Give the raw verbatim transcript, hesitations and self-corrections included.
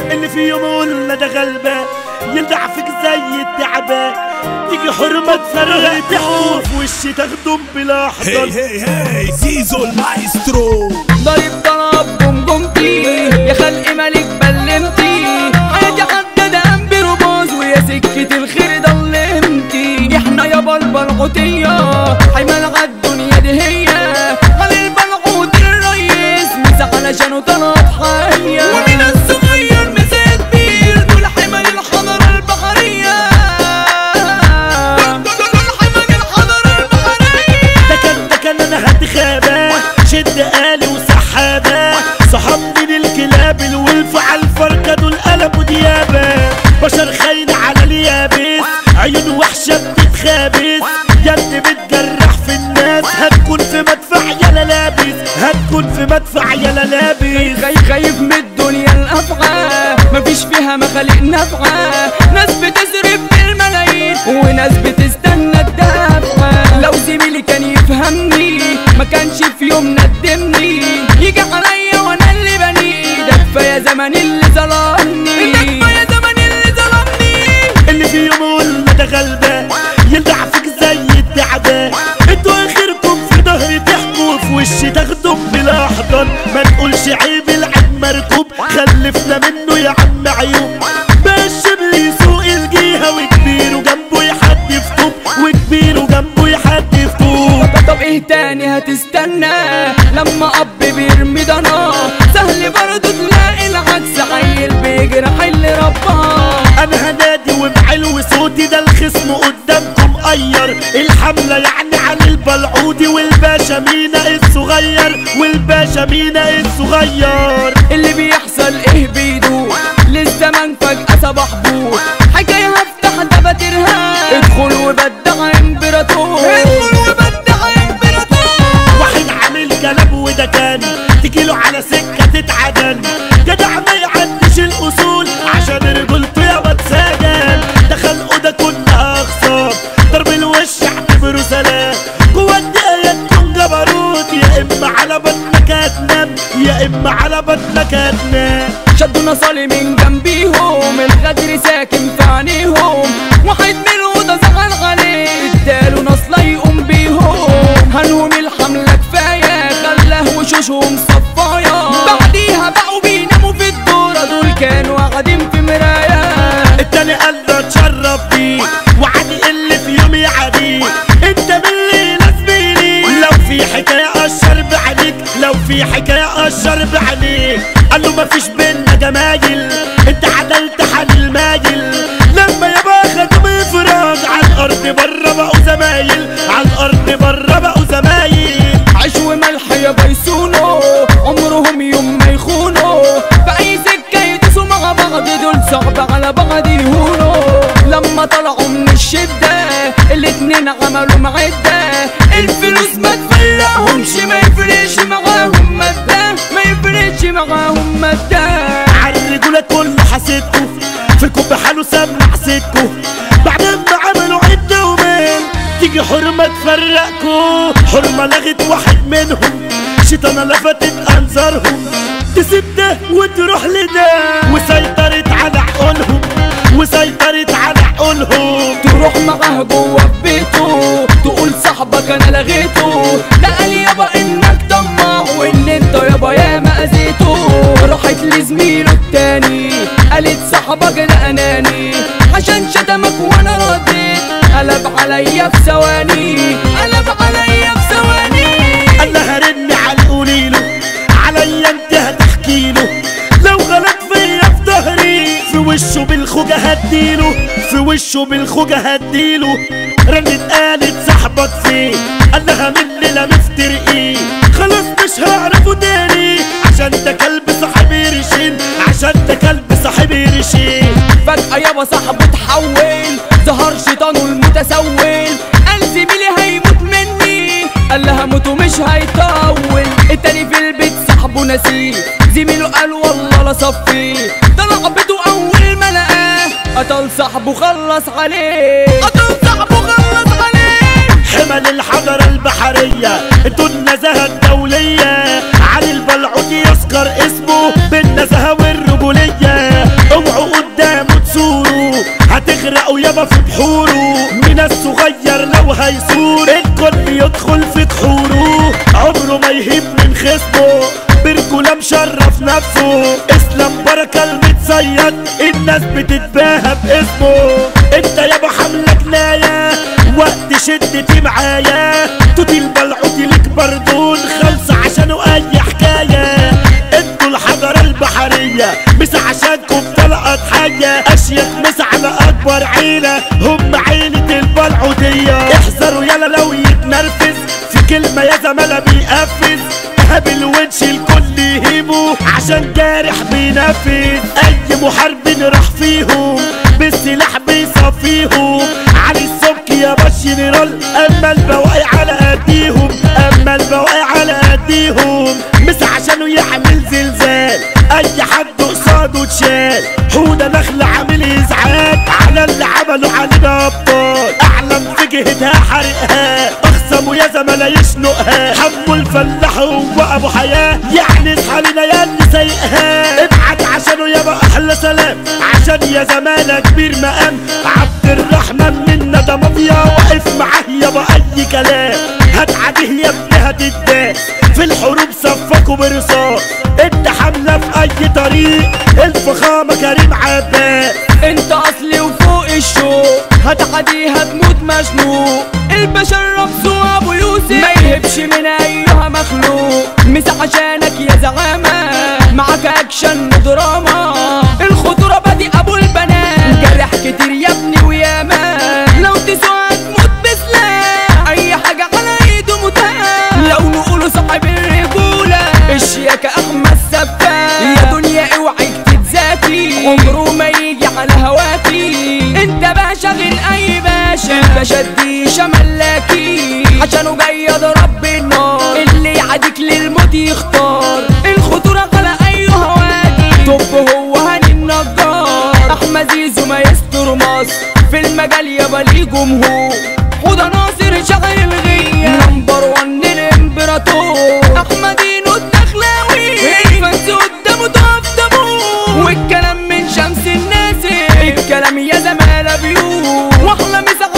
اللي في يوم قلنا ده غلبان يلدع فيك زي التعبان، تيجي حرمة تفرق تحكوا في وشي تاخدهم بلا حضن. هي هي هي زيزو المايسترو ضرب ضرب جمجمتي يا خلق ملك بلمتي، حياتي حدد انبي رموز ويا سكة الخير ضلمتي. احنا يابا البلعوتية حيمال عالدنيا دي هي، على البلعوت الريس مسح علشانه طلعت حية، ومن الصغير مسا كبير دول حمل الحضارة البحرية، دول حمل الحضارة البحرية. ده كان ده كان انا هد خابة شد آلي وسحابة، صحاب من الكلاب الولف على الفركة دول قلبوا ديابة، بشر خاين على اليابس عيون وحشة بتتخابس، يا ابني بتجرح في الناس هتكون في مدفع يالا لابس، هتكون في مدفع يالا لابس. خايف خايف من الدنيا الأفعى مفيش فيها مخالق نافعة، ناس بتصرف بالملايين وناس بتستنى الدفعة. لو زميلي كان يفهمني ما كانش في يوم ندمني، يجي عليا وانا اللي بني، ده كفاية زمن اللي ظلمني، ده كفاية زمن اللي ظلمني. اللي في يوم قلنا ده غلبان يلدع فيك زي التعبان، انتوا اخركم في ظهري تحكوا في وشي تاخدهم بلا حضن. ما تقولش عيب العيب مركوب خلفنا منه يا عم عيوب، بالشبل يسوق الجيهة وكبير وجنبه يحدف طوب، وكبير وجنبه يحدف طوب. طب ايه تاني هتستنى لما اب بيرمي ضنا، سهل برضه تلاقي العكس عيل بيجرح اللي رباه. انا هنادي وبعلو صوتي ده الخصم قدامكم قير الحملة يعني عن البلعودي والباشا مينا الصغير، والباشا مينا الصغير. اللي بيحصل ايه بيدور للزمن فجأة صباح بور، حكاية هفتح دفاترها ادخل وبدع امبراطور، ادخل وبدع امبراطور. واحد عامل كلام وده تاني تجيله على سكة تتعدن، جدع ما يعدش الاصول عشان رجولته يابا اتسجن، ده خلقه ده كلها اخصام ضرب الوش اعتبره سلام، جوا الدقايق تكون جبروت يا اما على بطنك هتنام، يا اما على بطنك هتنام. شدونا صالي من جنبيهم الغدر ساكن في عينيهم، واحد منهم ده زعل عليه اداله نص لا يقوم بيهم، هنهم الحملة كفاية خلاه وشوشهم صفايا، بعديها بقوا بيناموا في الدورة دول كانوا قاعدين في مراية. التاني قال له اتشرف بيه وعادي اللي في يومي عادي، انت من اللي لازميني لو في حكاية اشر بعينيك، لو في حكاية اشر بعينيك. قال له مفيش بينا جمايل انت عدلت حال المايل، لما يابا خدوا مفراج على الارض بره بقوا زمايل، على الارض بره بقوا زمايل. عيش وملح يابا يسونوا عمرهم يوم ما يخونوا، في اي سكة يدوسوا مع بعض دول صعب على بعض يهونوا. لما طلعوا من الشدة الاتنين عملوا معدة، الفلوس ما تفرقهمش ما يفرقش معاهم مادة، ما يفرقش معاهم مادة. عالرجولة كله حسيتكو فيكم بحاله سمع سيتكو، بعد ما عملوا عدة ومين تيجي حرمة تفرقكو، حرمة لغت واحد منهم شيطانة لفتت انظارهم، تسيب ده وتروح لده وسيطرت على عقولهم، وسيطرت على عقولهم. تروح معاه جوه في بيته تقول صاحبك انا لغيته، ده قال يابا انك طماع وان انت يابا ياما اذيته، راحت لزميله التاني قالت صاحبك ده اناني عشان شتمك وانا رديت، قلب عليا في ثواني، قلب عليا في ثواني. قال لها رن على قوليله عليا انت هتحكيله، لو غلط فيا في ظهري في وشه بالخوجة هديله، في وشه بالخوجة هديله. رنت قالت صاحبك فين، قال لها من لا مفترقين خلاص مش هعرفه تاني عشان ده كلب صاحب قرشين، عشان ده كلب صاحب قرشين. فجأة يابا صاحبه اتحول ظهر شيطانه المتسول، قال زميلي هيموت مني، قال لها موته مش هيطول. التاني في البيت صاحبه نسيه، زميله قال والله لا صفيه، طلع بيته اول ما لقاه قتل صاحبه خلص عليه، قتل صاحبه خلص عليه. حمل الحضارة البحرية انتوا النزاهة الدولية، علي البلعوتي يذكر اسمه بالنزاهة والرجولية، يابا في بحوره، من الصغير لو هيسور الكل يدخل في كحوره، عمره ما يهيب من خصمه، برجولة مشرف نفسه، اسلام بركة المتصيد الناس بتتباهى باسمه. انت يابا حملة جناية وقت شدتي معايا، توتي البلعوتي لك بردون خلص عشانه اي حكاية. انتوا الحضارة البحرية مس عشانكم طلقت حية، اشيك مس على اكبر عيلة هم عيلة البلعوتية. احذروا يالا لو يتنرفز في كلمة يا زمالة بيقفز، قابل ونش الكل يهيبه عشان جارح بينفذ. اي محارب راح فيهم بالسلاح بيصفيهم، علي السمك يا باش جنرال، اما البواقي على قديهم، اما البواقي على قديهم، مش عشانه يعمل زلزال اي حد قصاده اتشال. حودة نخلة عامل ازعاج على اللي عملوا علينا ابطال، اعلم في جهتها حرقها اخصموا يا زملاء يشنقها. حمو الفلاح هو ابو حياة يعني اصحى لنا يا اللي سايقها، ابعت عشانه يابا احلى سلام عشان يا زمالة كبير مقام. عبد الرحمن منا ده مافيا واقف معاه يابا اي كلام، هتعديه يا ابني هتداس في الحروب صفكوا برصاص. انت حملة في اي طريق الفخامة كريم عباس، انت اصلي وفوق الشوق هتعديها تموت مشنوق. البشر رمزه ابو يوسف ما يهبش من ايها مخلوق، مس عشانك يا زعامة معاك اكشن ودراما. الخطورة بادي ابو البنات جرح كتير يا ابني وياما، لو تسوى تموت بسلاح اي حاجة على ايده متاح. لو نقوله صاحب الرجولة الشياكة احمد سباك، يا دنيا اوعي تتذاكي عمره ما يجي على هواكي. انت باشا غير اي باشا، الباشا دي شملاكي عشانه جاي ضرب بالنار، اللي يعاديك للموت يختار. الخطورة على اي هواكي طب هو هاني النجار، احمد زيزو ما يستر مصر في المجال يابا ليه جمهور. حوده ناصر شغل الغية نمبر وان الامبراطور، احمدينو الدخلاوي الفانز قدامه تقف دموع. والكلام من شمس الناس الكلام يا زمالة بيوت، واحلى مسا